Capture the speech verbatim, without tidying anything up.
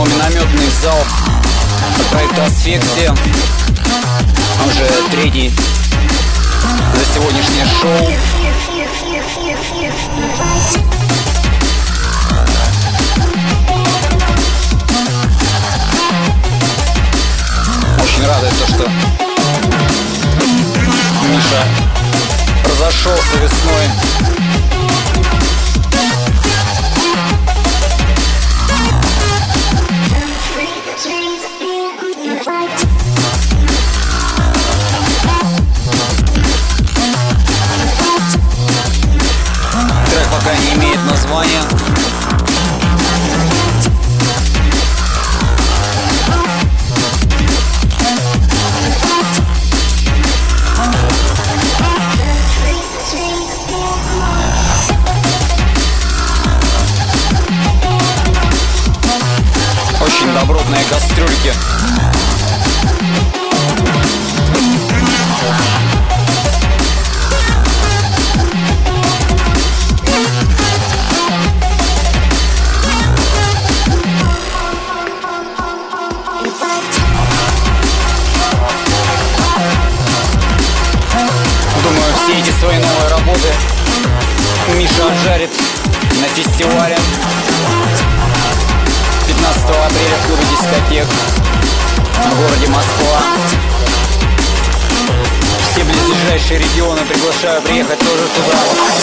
снова минометный залп от проекта Асфиксия. Уже третий за сегодняшнее шоу. Очень радует то, что Миша разошелся весной. Трек пока не имеет названия. Очень добротные кастрюльки. Думаю, все эти свои новые работы Миша отжарит на фестивале пятнадцатого апреля в клубе «Дискотек» в городе Москва. Все близлежащие регионы приглашаю приехать тоже туда.